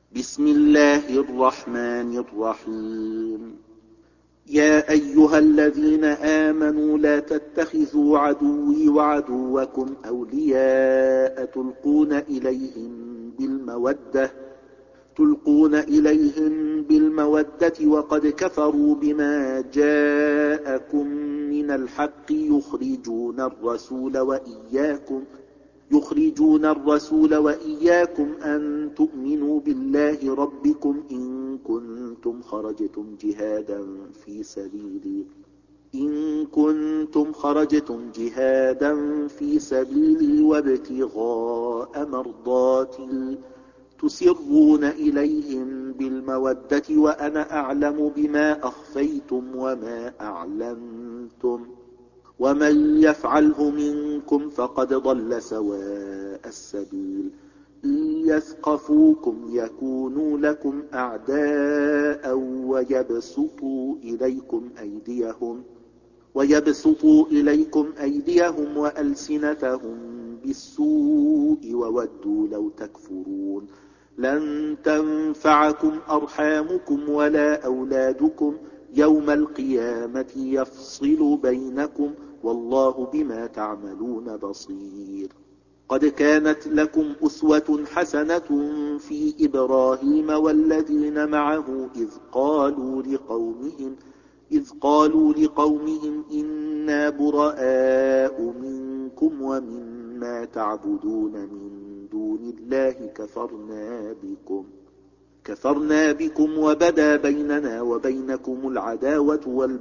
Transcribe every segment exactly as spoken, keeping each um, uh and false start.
بسم الله الرحمن الرحيم يا أيها الذين آمنوا لا تتخذوا عدوي وعدوكم أولياء تلقون إليهم بالمودة تلقون إليهم بالمودة وقد كفروا بما جاءكم من الحق يخرجون الرسول وإياكم يخرجون الرسول وإياكم أن تؤمنوا بالله ربكم إن كنتم خرجتم جهادا في سبيلي إن كنتم خرجتم جهادا في سبيلي وابتغاء مرضاتي تسرون إليهم بالمودة وأنا أعلم بما أخفيتم وما أعلنتم ومن يفعله منكم فقد ضل سواء السبيل إن يثقفوكم يكونوا لكم أعداء ويبسطوا إليكم أيديهم ويبسطوا إليكم أيديهم وألسنتهم بالسوء وودوا لو تكفرون لن تنفعكم أرحامكم ولا أولادكم يوم القيامة يفصل بينكم والله بما تعملون بصير قد كانت لكم أسوة حسنة في إبراهيم والذين معه إذ قالوا لقومهم إذ قالوا لقومهم إنا براء منكم ومما تعبدون من دون الله كفرنا بكم كفرنا بكم وبدا بيننا وبينكم العداوة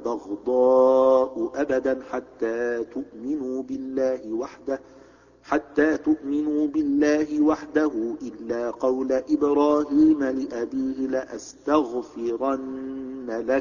والبغضاء أبدا حتى تؤمنوا بالله وحده حتى تؤمنوا بالله وحده إلا قول إبراهيم لأبيه لأستغفرن لك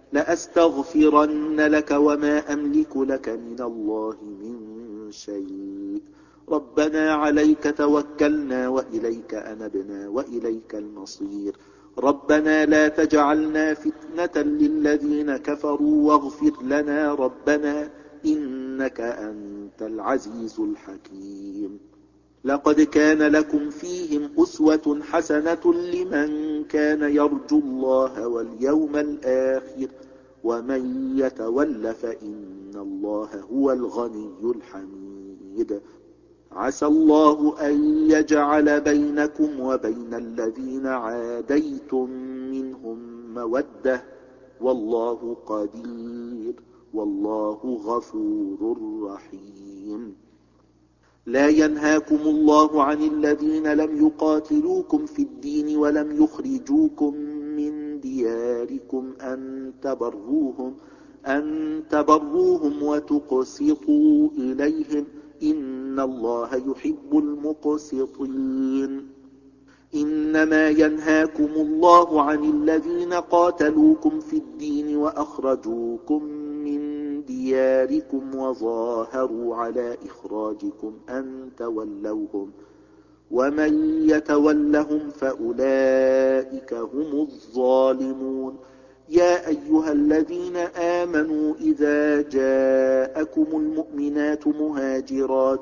لأستغفرن لك وما أملك لك من الله من شيء ربنا عليك توكلنا وإليك أنبنا وإليك المصير ربنا لا تجعلنا فتنة للذين كفروا واغفر لنا ربنا إنك أنت العزيز الحكيم لقد كان لكم فيهم أسوة حسنة لمن كان يرجو الله واليوم الآخر ومن يتول فإن الله هو الغني الحميد عسى الله أن يجعل بينكم وبين الذين عاديتم منهم مودة والله قدير والله غفور رحيم لا ينهاكم الله عن الذين لم يقاتلوكم في الدين ولم يخرجوكم من دياركم أن تبروهم أن تبروهم وتقسطوا إليهم إن الله يحب المقسطين إنما ينهاكم الله عن الذين قاتلوكم في الدين وأخرجوكم من دياركم وظاهروا على إخراجكم أن تولوهم ومن يتولهم فأولئك هم الظالمون يا أيها الذين آمنوا إذا جاءكم المؤمنات مهاجرات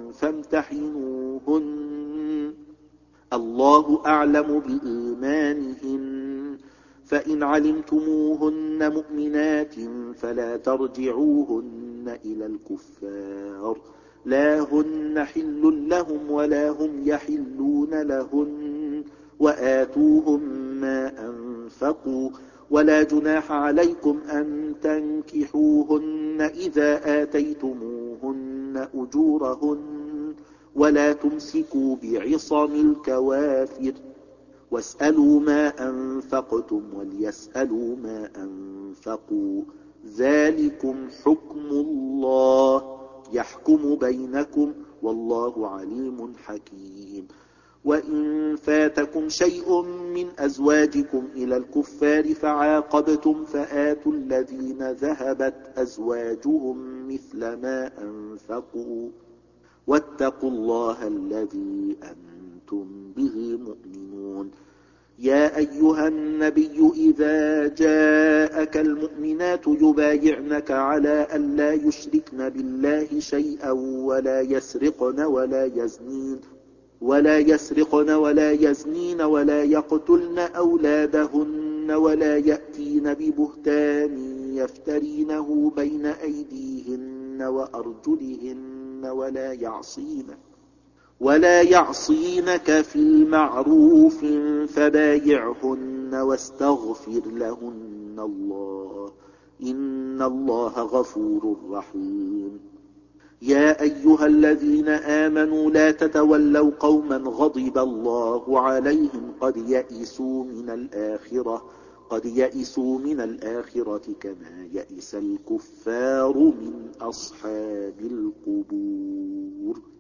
فامتحنوهن الله أعلم بإيمانهن فإن علمتموهن مؤمنات فلا ترجعوهن إلى الكفار لا هن حل لهم ولا هم يحلون لهن وآتوهم ما أنفقوا ولا جناح عليكم أن تنكحوهن إذا آتيتموهن أجورهن ولا تمسكوا بعصم الكوافر واسألوا ما أنفقتم وليسألوا ما أنفقوا ذلكم حكم الله يحكم بينكم والله عليم حكيم وإن فاتكم شيء من أزواجكم إلى الكفار فعاقبتم فآتوا الذين ذهبت أزواجهم مثل ما أنفقوا واتقوا الله الذي أنتم به مؤمنون يا أيها النبي إذا جاءك المؤمنات يبايعنك على أن لا يشركن بالله شيئا ولا يسرقن ولا يزنين ولا يسرقن ولا يزنين ولا يقتلن أولادهن ولا يأتين ببهتان يفترينه بين أيديهن وأرجلهن ولا يعصين ولا يعصينك في المعروف فبايعهن واستغفر لهن الله إن الله غفور رحيم. يا أيها الذين آمنوا لا تتولوا قوما غضب الله عليهم قد يئسوا من الآخرة قد يئسوا من الآخرة كما يئس الكفار من أصحاب القبور.